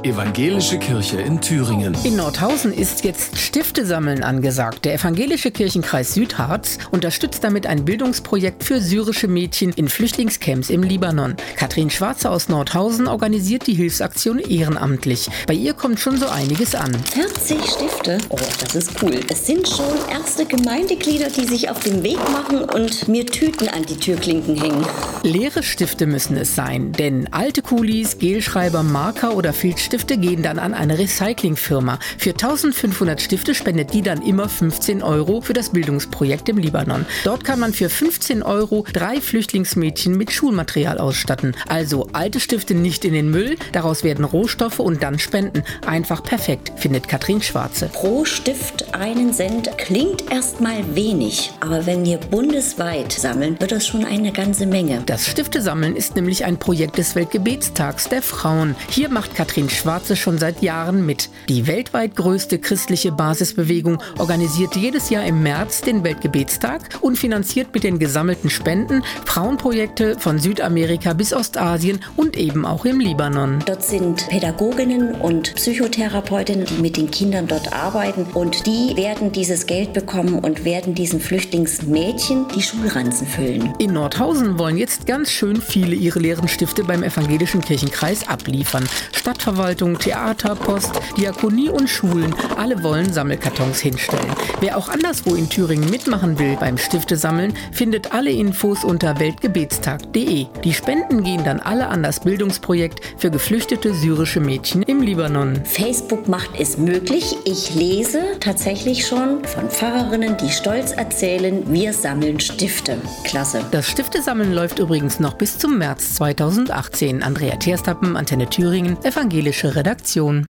Evangelische Kirche in Thüringen. In Nordhausen ist jetzt Stiftesammeln angesagt. Der Evangelische Kirchenkreis Südharz unterstützt damit ein Bildungsprojekt für syrische Mädchen in Flüchtlingscamps im Libanon. Katrin Schwarze aus Nordhausen organisiert die Hilfsaktion ehrenamtlich. Bei ihr kommt schon so einiges an. 40 Stifte? Oh, das ist cool. Es sind schon erste Gemeindeglieder, die sich auf den Weg machen und mir Tüten an die Türklinken hängen. Leere Stifte müssen es sein, denn alte Kulis, Gelschreiber, Marker oder Filzstifte gehen dann an eine Recyclingfirma. Für 1500 Stifte spendet die dann immer 15 € für das Bildungsprojekt im Libanon. Dort kann man für 15 € 3 Flüchtlingsmädchen mit Schulmaterial ausstatten. Also alte Stifte nicht in den Müll, daraus werden Rohstoffe und dann Spenden. Einfach perfekt, findet Katrin Schwarze. Pro Stift 1 Cent klingt erstmal wenig, aber wenn wir bundesweit sammeln, wird das schon eine ganze Menge. Das Stiftesammeln ist nämlich ein Projekt des Weltgebetstags der Frauen. Hier macht Katrin Schwarze schon seit Jahren mit. Die weltweit größte christliche Basisbewegung organisiert jedes Jahr im März den Weltgebetstag und finanziert mit den gesammelten Spenden Frauenprojekte von Südamerika bis Ostasien und eben auch im Libanon. Dort sind Pädagoginnen und Psychotherapeutinnen, die mit den Kindern dort arbeiten, und die werden dieses Geld bekommen und werden diesen Flüchtlingsmädchen die Schulranzen füllen. In Nordhausen wollen jetzt ganz schön viele ihre leeren Stifte beim Evangelischen Kirchenkreis abliefern. Stadtverwaltung, Theater, Post, Diakonie und Schulen, alle wollen Sammelkartons hinstellen. Wer auch anderswo in Thüringen mitmachen will beim Stiftesammeln, findet alle Infos unter weltgebetstag.de. Die Spenden gehen dann alle an das Bildungsprojekt für geflüchtete syrische Mädchen im Libanon. Facebook macht es möglich. Ich lese tatsächlich schon von Pfarrerinnen, die stolz erzählen, wir sammeln Stifte. Klasse. Das Stiftesammeln läuft übrigens noch bis zum März 2018. Andrea Terstappen, Antenne Thüringen, Evangelische Redaktion.